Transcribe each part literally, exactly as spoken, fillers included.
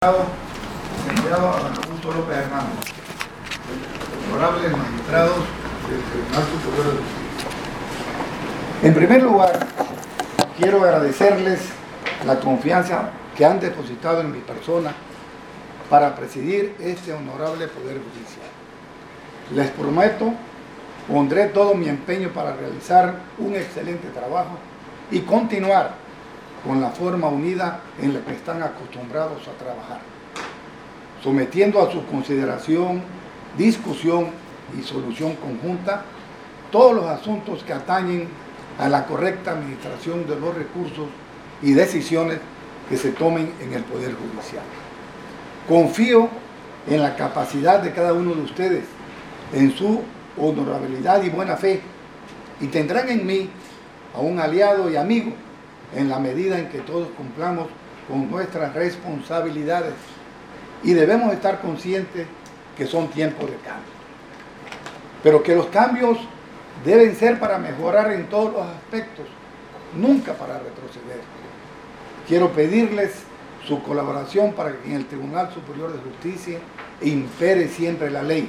Enviado a Augusto López Hernández, honorables magistrados del Tribunal Superior de Justicia. En primer lugar, quiero agradecerles la confianza que han depositado en mi persona para presidir este honorable Poder Judicial. Les prometo, pondré todo mi empeño para realizar un excelente trabajo y continuar con la forma unida en la que están acostumbrados a trabajar, sometiendo a su consideración, discusión y solución conjunta todos los asuntos que atañen a la correcta administración de los recursos y decisiones que se tomen en el Poder Judicial. Confío en la capacidad de cada uno de ustedes, en su honorabilidad y buena fe, y tendrán en mí a un aliado y amigo en la medida en que todos cumplamos con nuestras responsabilidades, y debemos estar conscientes que son tiempos de cambio, pero que los cambios deben ser para mejorar en todos los aspectos, nunca para retroceder. Quiero pedirles su colaboración para que en el Tribunal Superior de Justicia impere siempre la ley.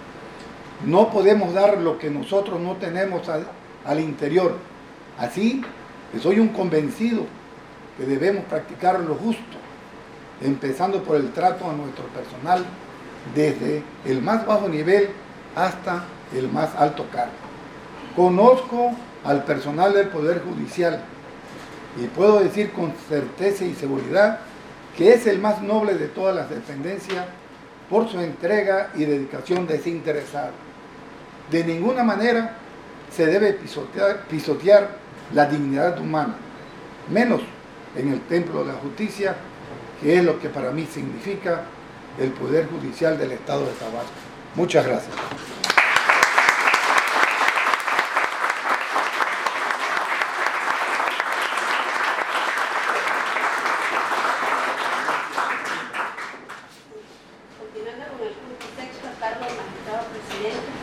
No podemos dar lo que nosotros no tenemos al, al interior. Así que soy un convencido que debemos practicar lo justo, empezando por el trato a nuestro personal, desde el más bajo nivel hasta el más alto cargo. Conozco al personal del Poder Judicial y puedo decir con certeza y seguridad que es el más noble de todas las dependencias por su entrega y dedicación desinteresada. De ninguna manera se debe pisotear, pisotear la dignidad humana, menos en el templo de la justicia, que es lo que para mí significa el Poder Judicial del Estado de Tabasco. Muchas gracias. Continuando con el punto sexto, a cargo del magistrado presidente.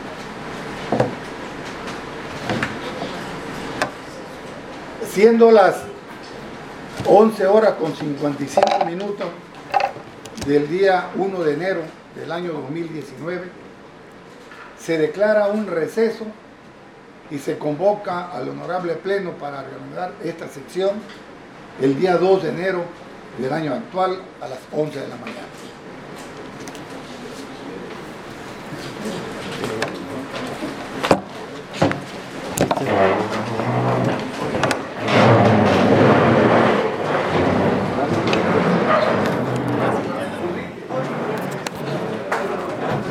Siendo las once horas con cincuenta y cinco minutos del día uno de enero del año dos mil diecinueve, se declara un receso y se convoca al honorable pleno para reanudar esta sección el día dos de enero del año actual a las once de la mañana.